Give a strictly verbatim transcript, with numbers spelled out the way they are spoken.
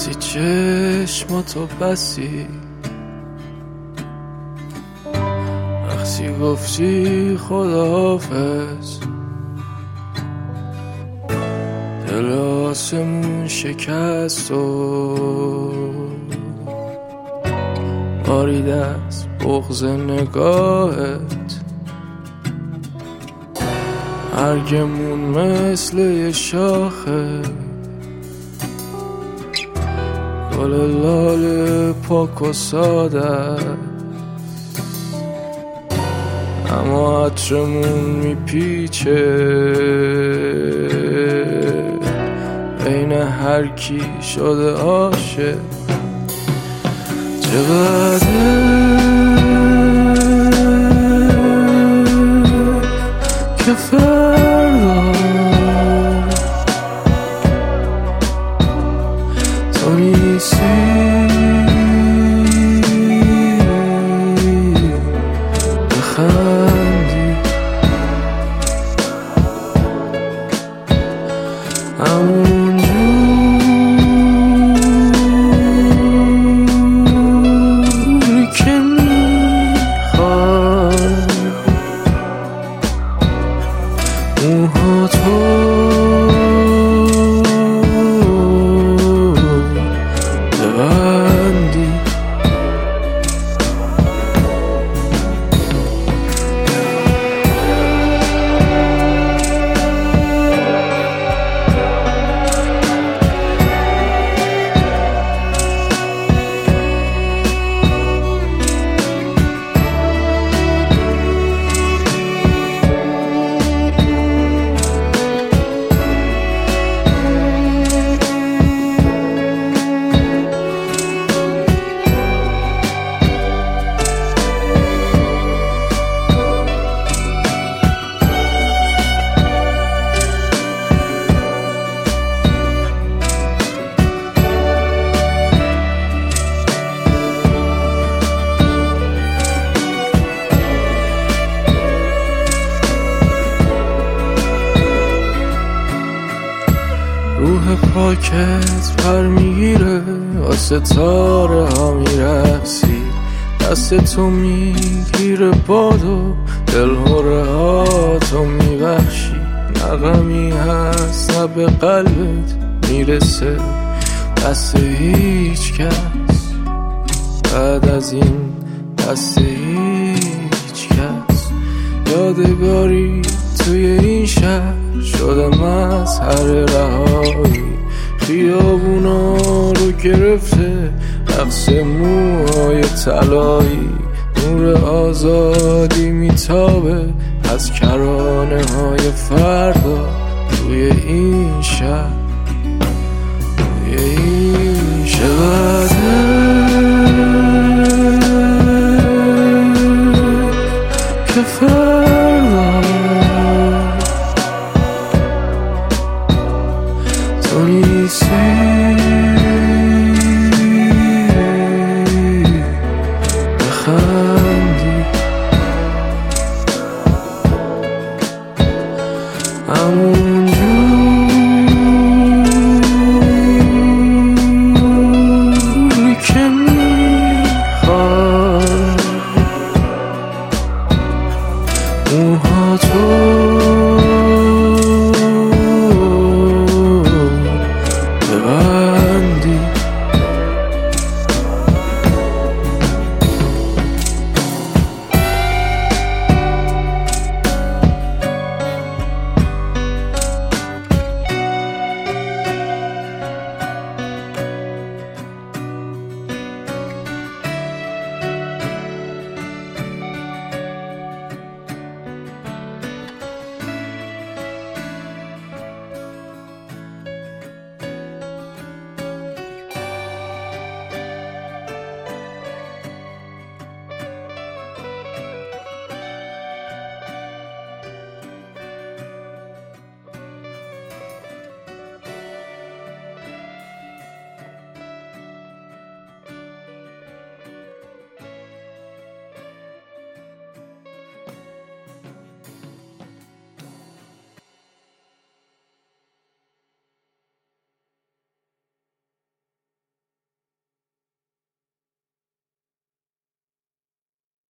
بسی چشماتو بسی، وقتی گفتی خداحافظ دل آسمون شکست و بارید از بغض نگاهت. مرگمون مثل یه شاخه گل لال پاک و ساده، اما عطرمون میپیچه بین هر کی شده عاشق. چقدر که فردا تو نیستی، بخندی همونجوری که میخوای. موها تو ببندی، روح پاکت پر میگیره، واسه ستاره ها میرقصی، دست تو میگیره بادو، دل هره ها تو میبخشی. نغمی هست نه به قلبت میرسه دست هیچ کس، بعد از این دست هیچ کس. یادگاری توی این شهر شده مظهر رهایی، خیابونا رو گرفته رقص موهای طلایی. نور آزادی میتابه از کرانه های فردا توی این شهر، توی این شهر. که فردا تو نیستی، بخندی همونجوری که میخوای. موها تو ببندی